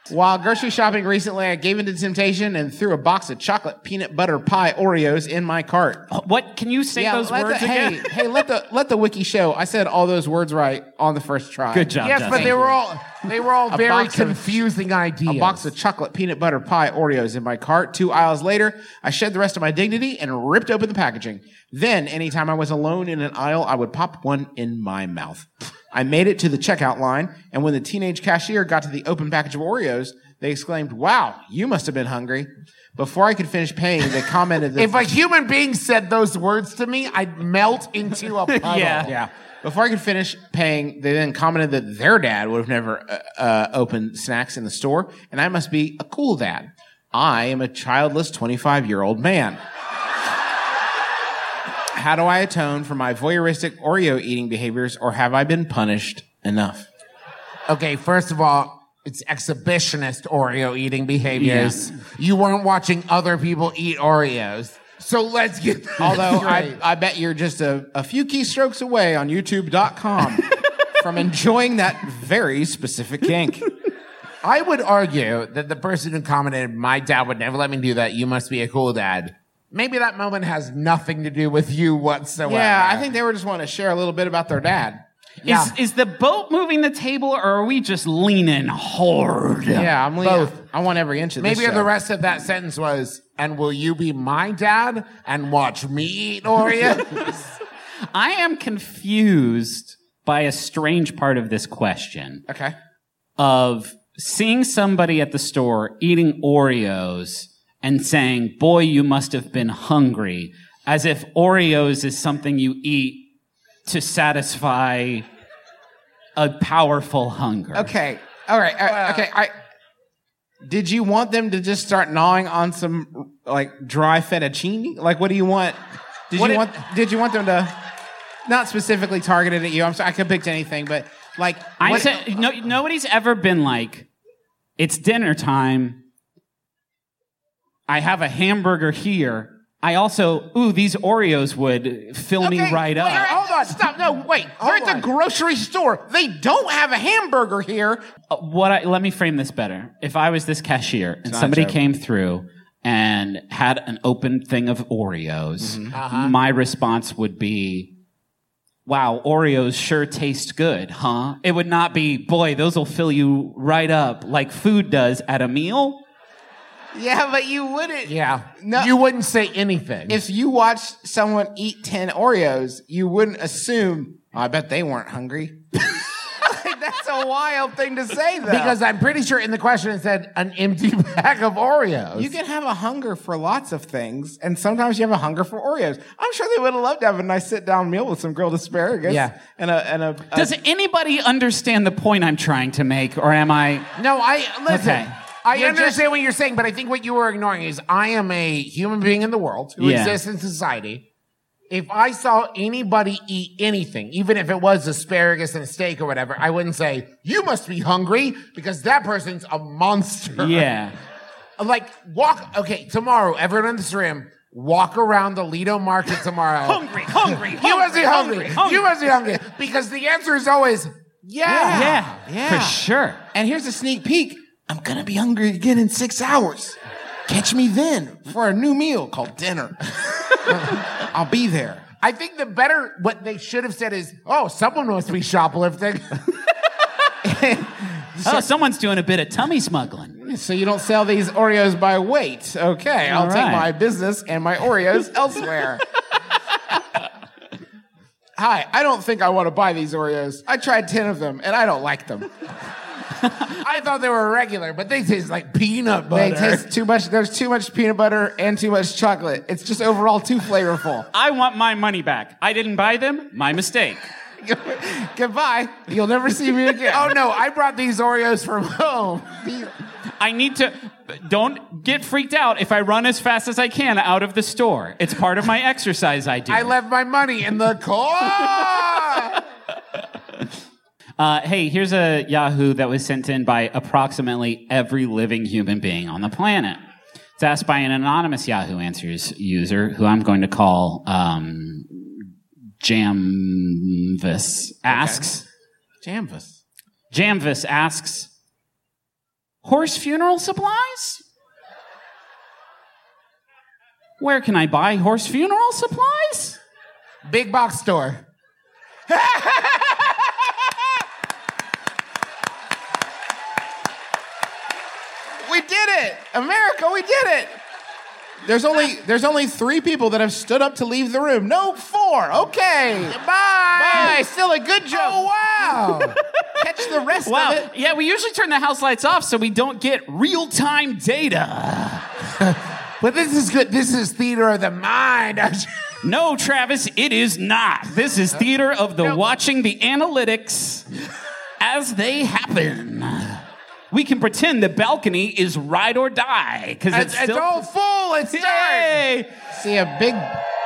While grocery shopping recently, I gave into temptation and threw a box of chocolate peanut butter pie Oreos in my cart. What? Can you say those words again? Hey, let the wiki show. I said all those words right on the first try. Good job. Yes, Justin. but they were all very box of- confusing ideas. A box of chocolate peanut butter pie Oreos in my cart. 2 aisles later, I shed the rest of my dignity and ripped open the packaging. Then, anytime I was alone in an aisle, I would pop one in my mouth. I made it to the checkout line, and when the teenage cashier got to the open package of Oreos, they exclaimed, "Wow, you must have been hungry." Before I could finish paying, they commented that... If a human being said those words to me, I'd melt into a puddle. Yeah. Before I could finish paying, they then commented that their dad would have never opened snacks in the store, and I must be a cool dad. I am a childless 25-year-old man. How do I atone for my voyeuristic Oreo eating behaviors, or have I been punished enough? Okay, first of all, it's exhibitionist Oreo eating behaviors. Yeah. You weren't watching other people eat Oreos. So let's get that Although straight. I bet you're just a few keystrokes away on YouTube.com from enjoying that very specific kink. I would argue that the person who commented, "My dad would never let me do that. You must be a cool dad." Maybe that moment has nothing to do with you whatsoever. Yeah, I think they were just wanting to share a little bit about their dad. Yeah. Is the boat moving the table, or are we just leaning hard? Yeah, I'm leaning. Both. I want every inch of this Maybe show. the rest of that sentence was, "And will you be my dad and watch me eat Oreos?" I am confused by a strange part of this question Okay. of seeing somebody at the store eating Oreos and saying, "Boy, you must have been hungry," as if Oreos is something you eat to satisfy a powerful hunger. Okay. All right. Okay. Did you want them to just start gnawing on some like dry fettuccine? Like, what do you want? Did you want them to not specifically targeted at you? I'm sorry, I could pick anything, but like, Nobody's ever been like, "It's dinner time. I have a hamburger here. I also, these Oreos would fill me right up." Hold on. Stop. No, wait. You're at the grocery store. They don't have a hamburger here. Let me frame this better. If I was this cashier and not somebody a joke. came through and had an open thing of Oreos, my response would be, "Wow, Oreos sure taste good, huh?" It would not be, "Boy, those will fill you right up like food does at a meal." Yeah, but you wouldn't. Yeah. No. You wouldn't say anything. If you watched someone eat 10 Oreos, you wouldn't assume, I bet they weren't hungry. That's a wild thing to say, though. Because I'm pretty sure in the question it said an empty bag of Oreos. You can have a hunger for lots of things, and sometimes you have a hunger for Oreos. I'm sure they would have loved to have a nice sit-down meal with some grilled asparagus. Yeah. And a Does anybody understand the point I'm trying to make, or am I... No, listen. Okay. I You're understand what you're saying, but I think what you were ignoring is I am a human being in the world who exists in society. If I saw anybody eat anything, even if it was asparagus and a steak or whatever, I wouldn't say, "You must be hungry," because that person's a monster. Yeah. Like, tomorrow, everyone in this room, walk around the Lido Market tomorrow. Hungry. You must be hungry. You must be hungry. Because the answer is always, yeah. For sure. And here's a sneak peek. I'm going to be hungry again in 6 hours. Catch me then for a new meal called dinner. I'll be there. I think what they should have said is, "Oh, someone must be shoplifting." Someone's doing a bit of tummy smuggling. So you don't sell these Oreos by weight. Okay, I'll All take right. my business and my Oreos elsewhere. Hi, I don't think I want to buy these Oreos. I tried 10 of them, and I don't like them. I thought they were regular, but they taste like peanut butter. They taste too much. There's too much peanut butter and too much chocolate. It's just overall too flavorful. I want my money back. I didn't buy them. My mistake. Goodbye. You'll never see me again. Oh no, I brought these Oreos from home. I need to... Don't get freaked out if I run as fast as I can out of the store. It's part of my exercise I do. I left my money in the car. Hey, here's a Yahoo that was sent in by approximately every living human being on the planet. It's asked by an anonymous Yahoo Answers user, who I'm going to call Jamvis. Asks... Jamvis. Jamvis asks, Horse funeral supplies? Where can I buy horse funeral supplies? Big box store. We did it! America, we did it! There's only 3 people that have stood up to leave the room. No, 4. Okay. Bye. Still a good joke. Oh, wow. Catch the rest Wow. of it. Yeah, we usually turn the house lights off so we don't get real-time data. But this is good. This is theater of the mind. No, Travis, it is not. This is theater of the watching the analytics as they happen. We can pretend the balcony is ride or die because it's It's still all full. It's dark. Yay! See a big.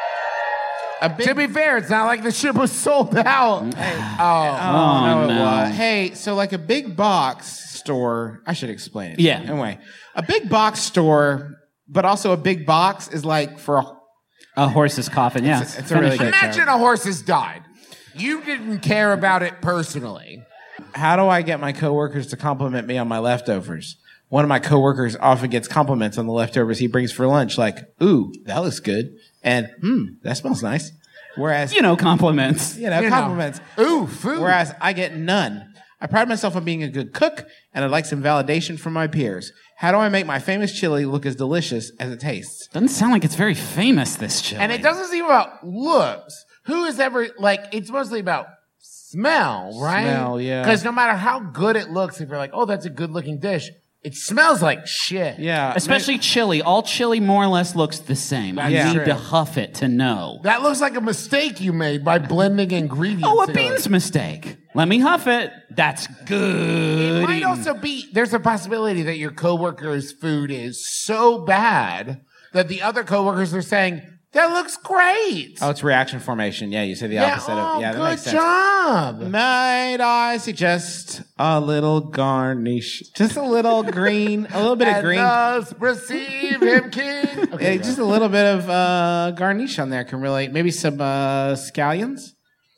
To be fair, it's not like the ship was sold out. No, no. it was. Hey, so like a big box store. I should explain it. Yeah. Anyway, a big box store, but also a big box is like for A horse's coffin, yeah. It's a really good Imagine a horse has died. You didn't care about it personally. How do I get my coworkers to compliment me on my leftovers? One of my coworkers often gets compliments on the leftovers he brings for lunch, like, ooh, that looks good. And, that smells nice. Whereas, compliments. compliments. Ooh, food. Whereas I get none. I pride myself on being a good cook, and I'd like some validation from my peers. How do I make my famous chili look as delicious as it tastes? Doesn't sound like it's very famous, this chili. And it doesn't seem about looks. Who is ever, it's mostly about smell, right? Smell, yeah. Because no matter how good it looks, if you're like, oh, that's a good looking dish, it smells like shit. Yeah. Especially chili. All chili more or less looks the same. I That's need true. to huff it to know. That looks like a mistake you made by blending ingredients. Oh, a together. beans mistake. Let me huff it. That's good. It might also be, there's a possibility that your coworker's food is so bad that the other coworkers are saying, that looks great. Oh, it's reaction formation. Yeah, you say the opposite of. Yeah, that good makes sense. job. Might I suggest a little garnish? Just a little green, a little bit of And green. thus receive him, king. Okay, Just a little bit of garnish on there can really, maybe some scallions,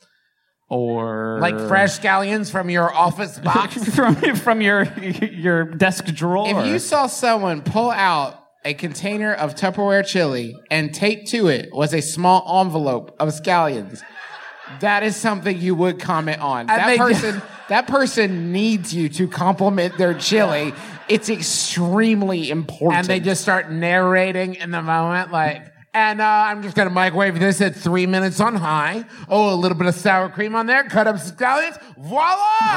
or like fresh scallions from your office box. from your desk drawer. If you saw someone pull out a container of Tupperware chili and taped to it was a small envelope of scallions, that is something you would comment on. That person needs you to compliment their chili. It's extremely important. And they just start narrating in the moment, and I'm just going to microwave this at 3 minutes on high. Oh, a little bit of sour cream on there. Cut up some scallions. Voila!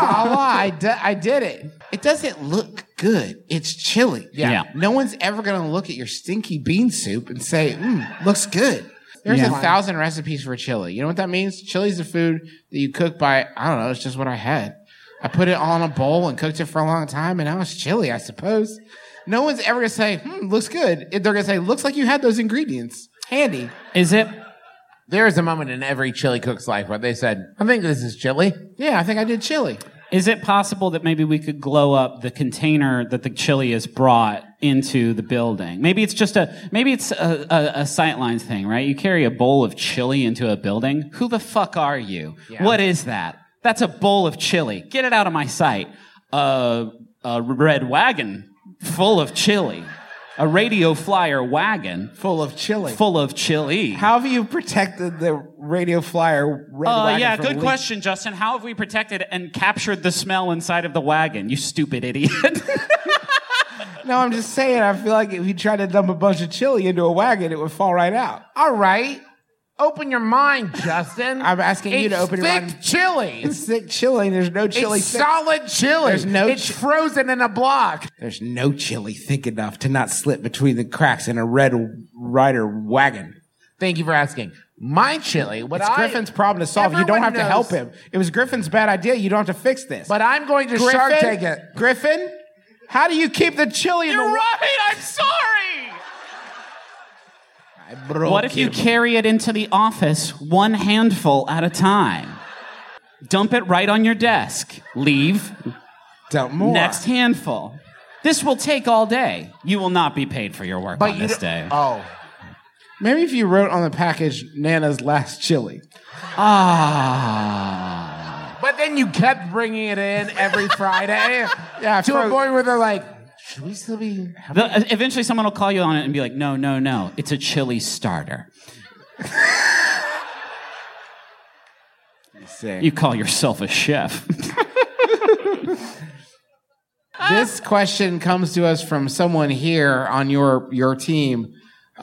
I did it. It doesn't look good. It's chili. Yeah. No one's ever going to look at your stinky bean soup and say, looks good. There's 1,000 recipes for chili. You know what that means? Chili's the food that you cook by, I don't know, it's just what I had. I put it all in a bowl and cooked it for a long time, and now it's chili, I suppose. No one's ever going to say, looks good. They're going to say, looks like you had those ingredients. Handy. Is it? There is a moment in every chili cook's life where they said, I think this is chili. Yeah, I think I did chili. Is it possible that maybe we could glow up the container that the chili is brought into the building? Maybe it's a sightlines thing, right? You carry a bowl of chili into a building. Who the fuck are you? Yeah. What is that? That's a bowl of chili. Get it out of my sight. A red wagon full of chili. A radio flyer wagon Full of chili. full of chili. How have you protected the radio flyer red wagon Yeah, from good leak? question, Justin. How have we protected and captured the smell inside of the wagon? You stupid idiot. No, I'm just saying, I feel like if you tried to dump a bunch of chili into a wagon, it would fall right out. All right. Open your mind, Justin. I'm asking you to open your mind. It's thick chili. It's thick chili, and there's no chili It's thick. solid chili. There's no It's frozen in a block. There's no chili thick enough to not slip between the cracks in a Red Ryder wagon. Thank you for asking. My chili, It's Griffin's problem to solve. You don't Everyone have to help knows- him. It was Griffin's bad idea. You don't have to fix this. But I'm going to Shark Tank it. Griffin, how do you keep the chili in the right. I'm sorry. I broke What if you him. carry it into the office one handful at a time? Dump it right on your desk. Leave. Dump more? Next handful. This will take all day. You will not be paid for your work on this day. Oh. Maybe if you wrote on the package, Nana's last chili. Ah. But then you kept bringing it in every Friday Yeah, to a point where they're like, Should we still be... Eventually someone will call you on it and be like, no. It's a chili starter. You call yourself a chef. This question comes to us from someone here on your team.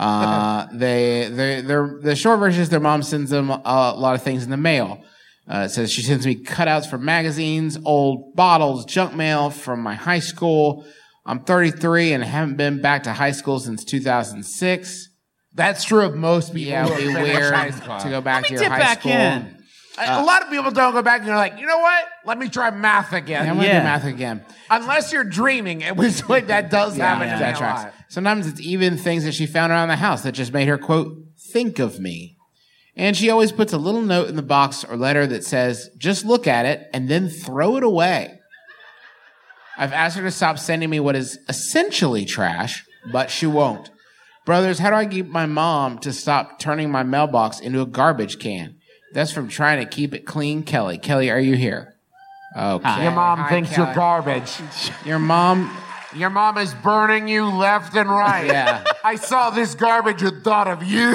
The short version is their mom sends them a lot of things in the mail. It says she sends me cutouts from magazines, old bottles, junk mail from my high school. I'm 33 and haven't been back to high school since 2006. That's true of most people. Yeah, it would be who finish weird high school. to go back to your dip high back school. in. A lot of people don't go back and you're like, you know what? Let me try math again. I'm going to Yeah. do math again. Unless you're dreaming, it was like that does happen to me that a tracks. lot. Sometimes it's even things that she found around the house that just made her, quote, think of me. And she always puts a little note in the box or letter that says, just look at it and then throw it away. I've asked her to stop sending me what is essentially trash, but she won't. Brothers, how do I get my mom to stop turning my mailbox into a garbage can? That's from trying to keep it clean, Kelly. Kelly, are you here? Okay. Your mom Hi, thinks Kelly. you're garbage. Your mom... Your mom is burning you left and right. Yeah. I saw this garbage and thought of you.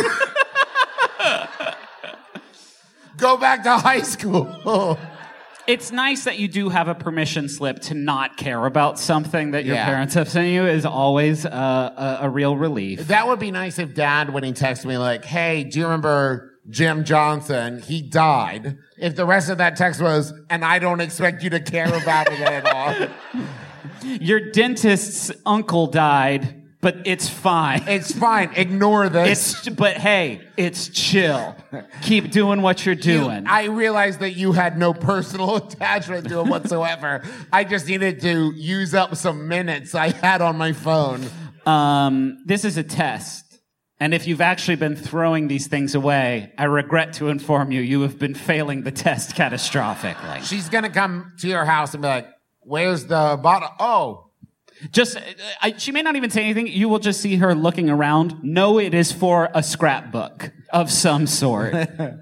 Go back to high school. It's nice that you do have a permission slip to not care about something that your Yeah. parents have sent you is always a real relief. That would be nice if Dad, when he texted me, like, hey, do you remember Jim Johnson? He died. If the rest of that text was, and I don't expect you to care about it at all. Your dentist's uncle died, but it's fine. It's fine. Ignore this. But hey, it's chill. Keep doing what you're doing. I realized that you had no personal attachment to it whatsoever. I just needed to use up some minutes I had on my phone. This is a test. And if you've actually been throwing these things away, I regret to inform you, you have been failing the test catastrophically. She's going to come to your house and be like, where's the bottle? Oh. Just, she may not even say anything. You will just see her looking around. No, it is for a scrapbook of some sort.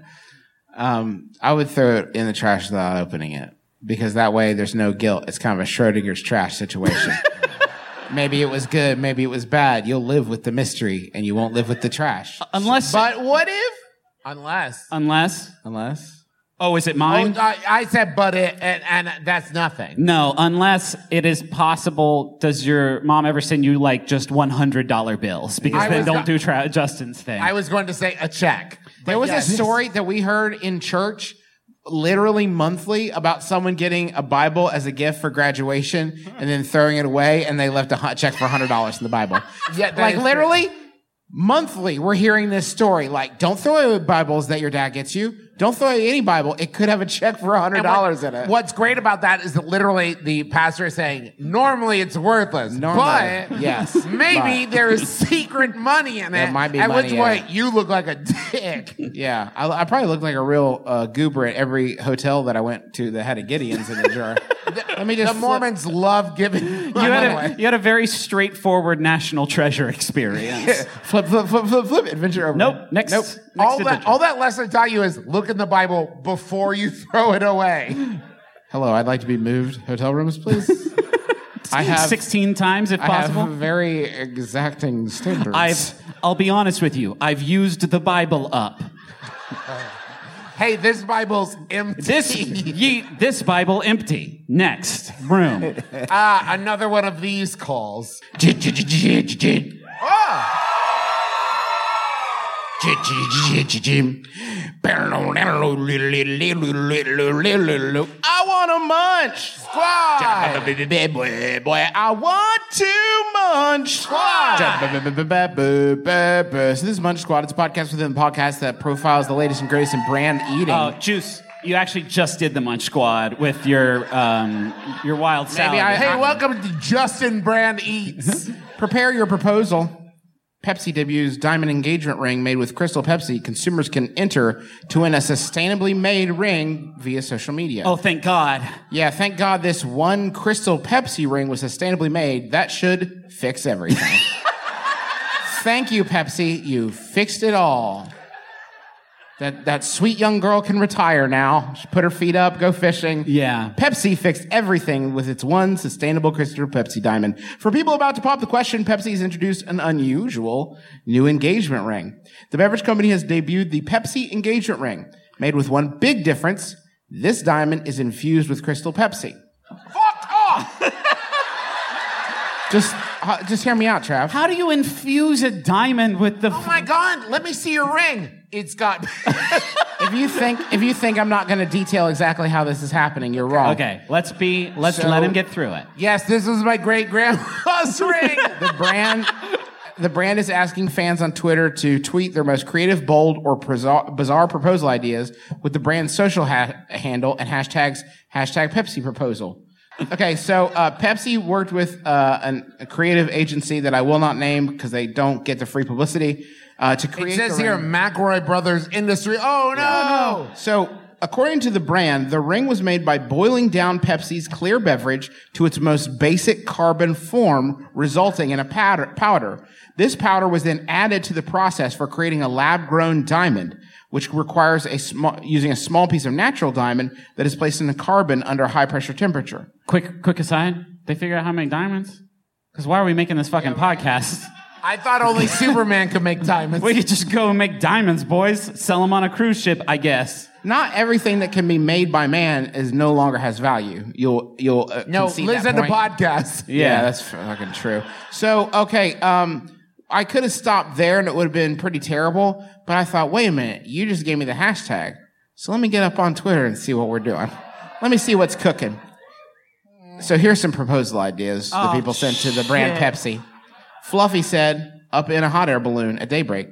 I would throw it in the trash without opening it because that way there's no guilt. It's kind of a Schrodinger's trash situation. Maybe it was good, maybe it was bad. You'll live with the mystery and you won't live with the trash. But what if? Unless. Oh, is it mine? Oh, I said, but it, and that's nothing. No, unless it is possible. Does your mom ever send you like just $100 bills? Because then don't do Justin's thing. I was going to say a check. There was a story that we heard in church literally monthly about someone getting a Bible as a gift for graduation and then throwing it away and they left a check for $100 in the Bible. Yeah, that like is literally monthly we're hearing this story. Like, don't throw away Bibles that your dad gets you. Don't throw away any Bible. It could have a check for $100 in it. What's great about that is that literally the pastor is saying, normally it's worthless, but yes, maybe there is secret money in it. There might be at money which in point it. you look like a dick. Yeah, I probably looked like a real goober at every hotel that I went to that had a Gideon's in the jar. Let me just The Mormons love giving you had a very straightforward National Treasure experience. flip, adventure over. Nope. Next. All that lesson taught you is look in the Bible before you throw it away. Hello, I'd like to be moved. Hotel rooms, please. I have 16 times if I possible. have very exacting standards. I'll be honest with you. I've used the Bible up. Hey, this Bible's empty. This Bible empty. Next room. Another one of these calls. I want to munch. Squad. Boy, I want to munch. Squad. So this is Munch Squad. It's a podcast within the podcast that profiles the latest and greatest in brand eating. Oh, Juice, you actually just did the Munch Squad with your wild salad. Hey, welcome to Justin Brand Eats. Prepare your proposal. Pepsi debuts diamond engagement ring made with Crystal Pepsi. Consumers can enter to win a sustainably made ring via social media. Oh, thank God. Yeah, thank God this one Crystal Pepsi ring was sustainably made. That should fix everything. Thank you, Pepsi. You fixed it all. That sweet young girl can retire now. She put her feet up, go fishing. Yeah. Pepsi fixed everything with its one sustainable crystal Pepsi diamond. For people about to pop the question, Pepsi has introduced an unusual new engagement ring. The beverage company has debuted the Pepsi engagement ring, made with one big difference. This diamond is infused with crystal Pepsi. Fuck off! Just hear me out, Trav. How do you infuse a diamond with the... Oh my God, let me see your ring. It's got... If you think I'm not going to detail exactly how this is happening, you're wrong. Okay, let's let him get through it. Yes, this was my great-grandma's ring. The brand is asking fans on Twitter to tweet their most creative, bold, or bizarre proposal ideas with the brand's social handle and hashtag Pepsi proposal. Okay, so Pepsi worked with a creative agency that I will not name because they don't get the free publicity to create. It says here, McElroy Brothers Industry. Oh, no! So, according to the brand, the ring was made by boiling down Pepsi's clear beverage to its most basic carbon form, resulting in a powder. This powder was then added to the process for creating a lab-grown diamond, which requires using a small piece of natural diamond that is placed in a carbon under a high-pressure temperature. Quick aside. They figure out how to make diamonds? Because why are we making this fucking podcast? I thought only Superman could make diamonds. We could just go and make diamonds, boys. Sell them on a cruise ship, I guess. Not everything that can be made by man no longer has value. You'll listen to podcasts. Yeah, that's fucking true. So, okay, I could have stopped there and it would have been pretty terrible, but I thought, wait a minute, you just gave me the hashtag. So let me get up on Twitter and see what we're doing. Let me see what's cooking. So here's some proposal ideas that people sent to the brand Pepsi. Fluffy said, up in a hot air balloon at daybreak.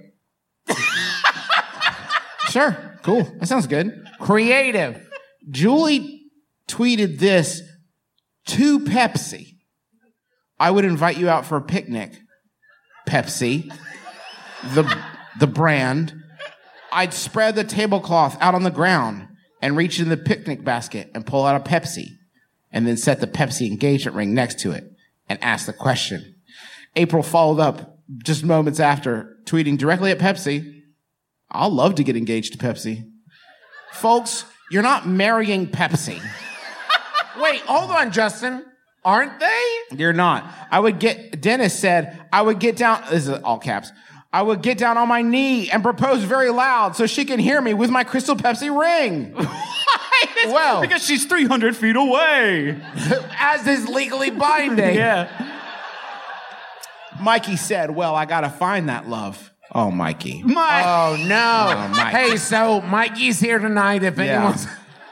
Sure, cool. That sounds good. Creative. Julie tweeted this to Pepsi. I would invite you out for a picnic. Pepsi, the brand. I'd spread the tablecloth out on the ground and reach in the picnic basket and pull out a Pepsi and then set the Pepsi engagement ring next to it and ask the question. April followed up just moments after, tweeting directly at Pepsi, I'll love to get engaged to Pepsi. Folks, you're not marrying Pepsi. Wait, hold on, Justin. Aren't they? You're not. Dennis said, I would get down, this is all caps, I would get down on my knee and propose very loud so she can hear me with my crystal Pepsi ring. Well, because she's 300 feet away. As is legally binding. Yeah. Mikey said, well, I gotta find that love. Oh, Mikey. Oh, no. Oh, Mikey. Hey, so Mikey's here tonight if anyone's...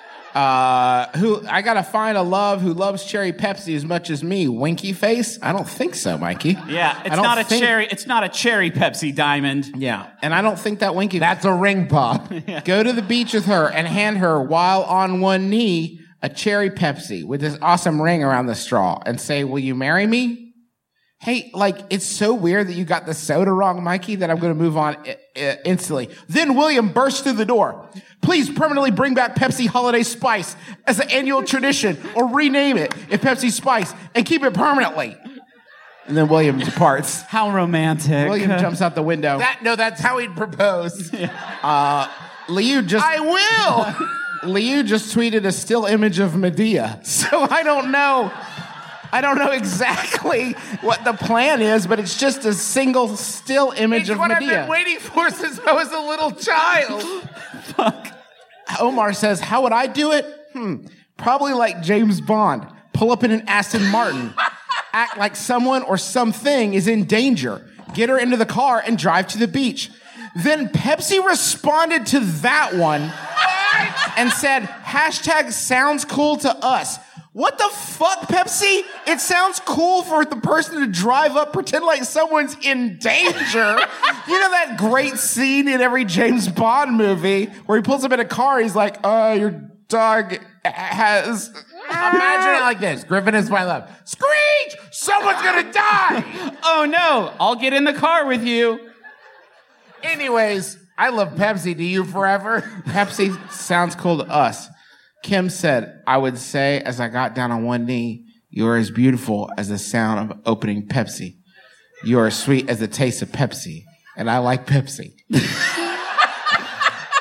I gotta find a love who loves cherry Pepsi as much as me. Winky face? I don't think so, Mikey. Yeah, it's not a cherry Pepsi diamond. Yeah, and I don't think that Winky. That's a ring pop. Go to the beach with her and hand her while on one knee a cherry Pepsi with this awesome ring around the straw and say, "Will you marry me?" Hey, it's so weird that you got the soda wrong, Mikey, that I'm going to move on instantly. Then William bursts through the door. Please permanently bring back Pepsi Holiday Spice as an annual tradition or rename it if Pepsi Spice and keep it permanently. And then William departs. How romantic. William jumps out the window. That's how he'd propose. Liu just... I will! Liu just tweeted a still image of Medea. So I don't know exactly what the plan is, but it's just a single still image of Medea. It's what I've been waiting for since I was a little child. Fuck. Omar says, how would I do it? Probably like James Bond. Pull up in an Aston Martin. Act like someone or something is in danger. Get her into the car and drive to the beach. Then Pepsi responded to that one and said, hashtag sounds cool to us. What the fuck, Pepsi? It sounds cool for the person to drive up, pretend like someone's in danger. You know that great scene in every James Bond movie where he pulls up in a car, he's like, your dog has... Imagine it like this. Griffin is my love. Screech! Someone's gonna die! Oh no, I'll get in the car with you. Anyways, I love Pepsi. Do you forever? Pepsi sounds cool to us. Kim said, I would say as I got down on one knee, you are as beautiful as the sound of opening Pepsi. You are as sweet as the taste of Pepsi. And I like Pepsi.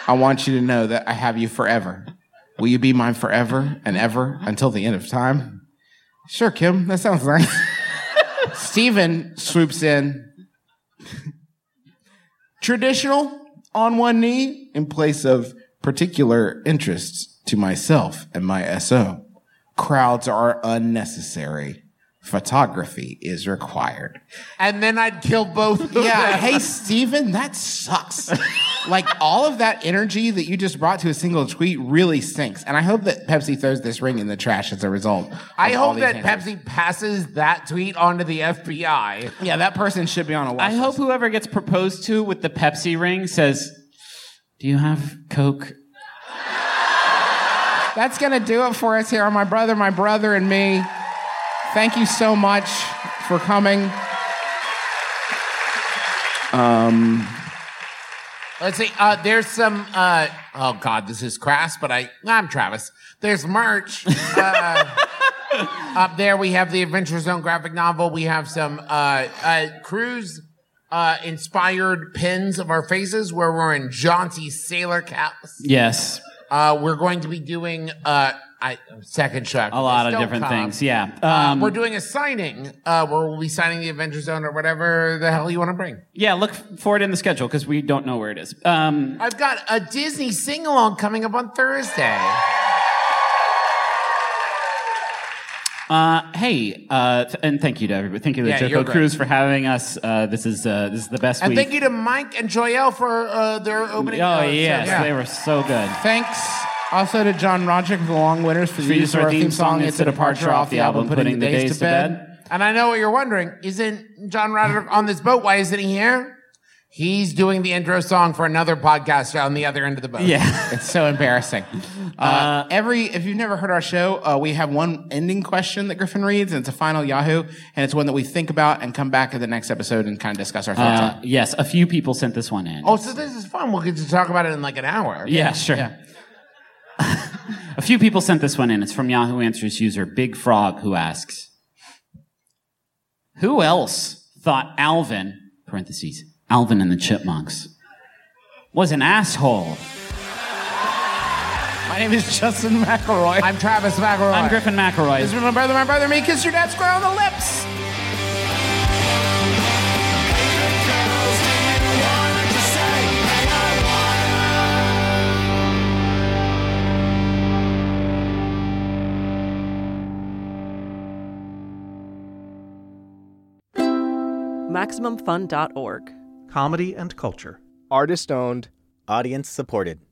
I want you to know that I have you forever. Will you be mine forever and ever until the end of time? Sure, Kim. That sounds nice. Steven swoops in. Traditional, on one knee, in place of particular interests to myself and my SO. Crowds are unnecessary. Photography is required. And then I'd kill both of Yeah, them. hey, Steven, that sucks. Like, all of that energy that you just brought to a single tweet really stinks. And I hope that Pepsi throws this ring in the trash as a result. I of all hope these that answers. Pepsi passes that tweet on to the FBI. Yeah, that person should be on a watch I hope list. whoever gets proposed to with the Pepsi ring says, "Do you have Coke?" That's going to do it for us here on My Brother, and Me. Thank you so much for coming. Let's see. There's some. Oh God, this is crass, but I'm Travis. There's merch. Up there, we have the Adventure Zone graphic novel. We have some cruise inspired pins of our faces where we're in jaunty sailor caps. Yes, We're going to be doing second show. a lot of Don't different come. things. Yeah, We're doing a signing where we'll be signing the Adventure Zone or whatever the hell you want to bring. yeah. Look for it in the schedule because we don't know where it is. I've got a Disney sing-along coming up on Thursday. Hey, and thank you to everybody. Thank you to Yeah, the you're Joko great. Cruise for having us. This is the best And week. thank you to Mike and Joyelle for their opening. Oh yes, show. they were so good. Thanks also to John Roderick, the long winners, for the use of our theme song. It's a departure off the album, Putting the Days to Bed. And I know what you're wondering. Isn't John Roderick on this boat? Why isn't he here? He's doing the intro song for another podcast on the other end of the boat. Yeah. It's so embarrassing. If you've never heard our show, we have one ending question that Griffin reads, and it's a final Yahoo, and it's one that we think about and come back at the next episode and kind of discuss our thoughts on. Yes, a few people sent this one in. Oh, so this is fun. We'll get to talk about it in like an hour. Yeah, sure. A few people sent this one in. It's from Yahoo Answers user Big Frog, who asks, "Who else thought Alvin (parentheses Alvin and the Chipmunks) was an asshole?" My name is Justin McElroy. I'm Travis McElroy. I'm Griffin McElroy. This is My Brother, Me. Kiss your dad square on the lips. MaximumFun.org. Comedy and culture. Artist owned. Audience supported.